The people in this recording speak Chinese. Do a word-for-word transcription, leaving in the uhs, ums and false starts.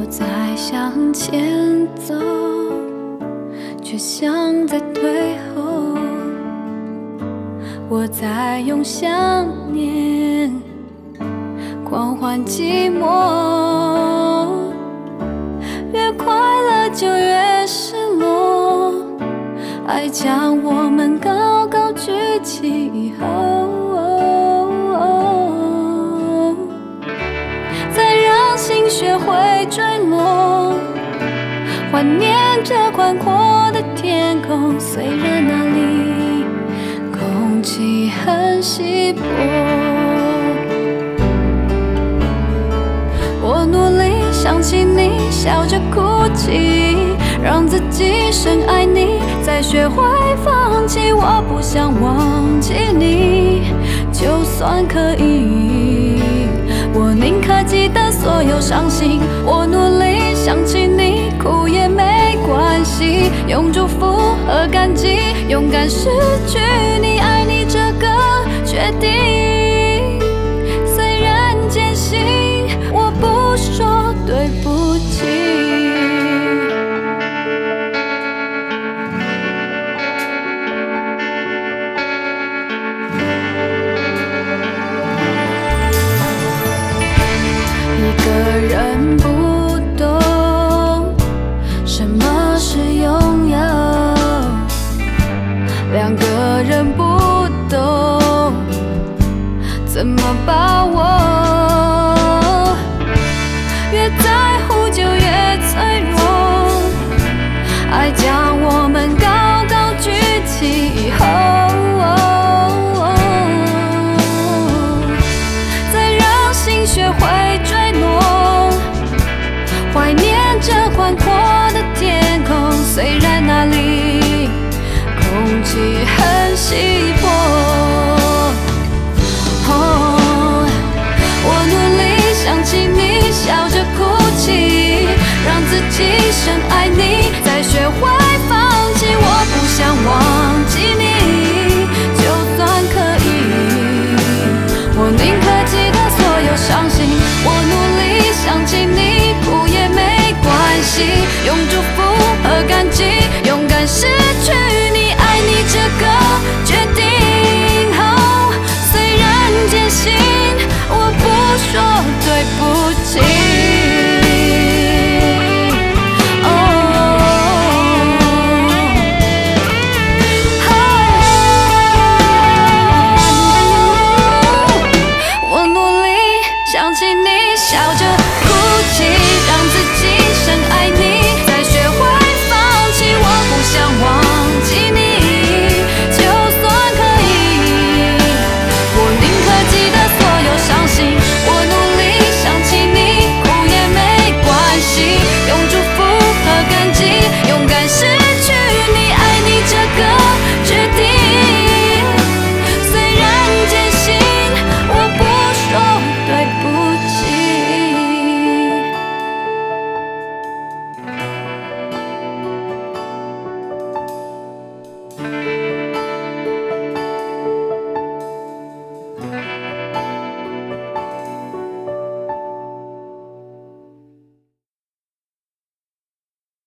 在向前走，却像在退后。我在用想念狂欢寂寞，越快乐就越失落。爱将我们高高举起以后，再让心学会坠落，怀念着宽阔的天空。虽然那里空气很稀薄，我努力想起你，笑着哭泣，让自己深爱你，再学会放弃。我不想忘记你，就算可以，我宁可记得所有伤心。我努力想起你，哭也没关系，用祝福和感激勇敢失去你，爱你这个决定。虽然艰辛，我不说对不起。一个人不懂什么是拥有，两个人不懂怎么把握，越在乎就越脆弱。爱将我们高高举起以后，再让心学会坠落，怀念着宽阔的天空。虽然那里空气很稀薄，哦，我努力想起你，笑着哭泣，让自己深爱你，再学会放弃。我不想忘记你，就算可以，我宁可记得所有伤心。我努力想起你，哭也没关系，用祝福